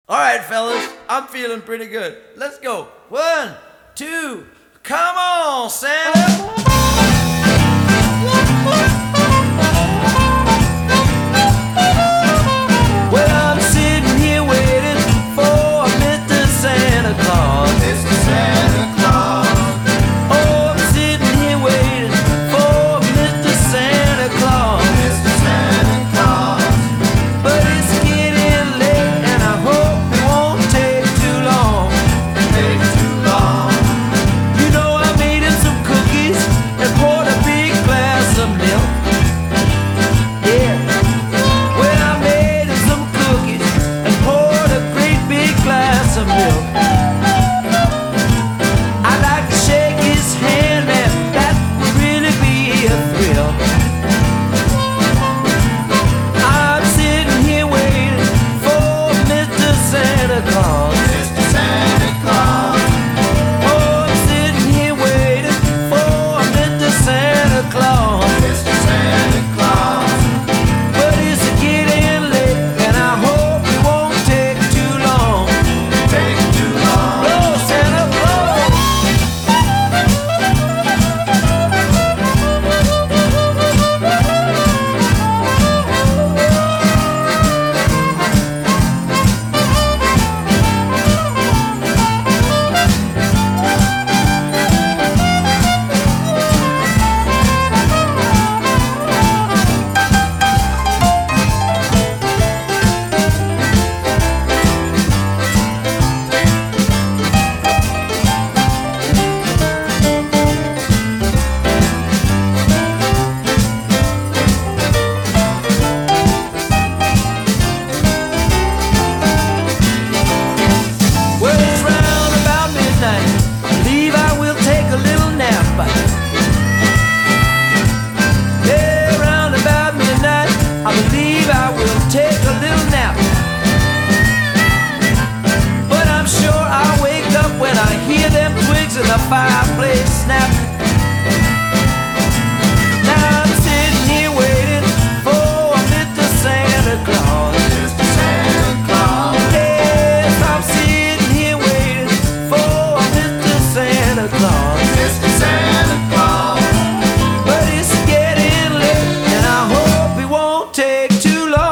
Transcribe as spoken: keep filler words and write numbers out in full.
All right, fellas, I'm feeling pretty good. Let's go. One, two, come on, Santa. Well, I'm sitting here waiting for Mister Santa Claus. Mister Santa Claus. Oh, I'm sitting here waiting for Mister Santa Claus. Mister Santa Claus. But it's getting late and I hope it won't take too long. Take too long. You know I made him some cookies and poured a big glass of milk. Yeah. Well, I made him some cookies and poured a great big glass of milk. I'd like to shake his hand and that would really be a thrill. I'm sitting here waiting for Mister Santa Claus. Mister Santa Claus. Oh, I'm sitting here waiting for Mister Santa Claus. Mister Santa Claus. But it's getting late and I hope it won't take too long. Take too long. Oh, Santa Claus. Well, it's round about midnight. I believe I will take a little nap. Yeah, round about midnight. I believe I will take a little nap. But I'm sure I'll wake up when I hear them twigs in the fireplace snap. Now I'm sitting here waiting for Mister Santa Claus. Mister Santa Claus. Yes, I'm sitting here waiting for Mister Santa Claus. Mister Santa Claus. But it's getting late and I hope it won't take too long.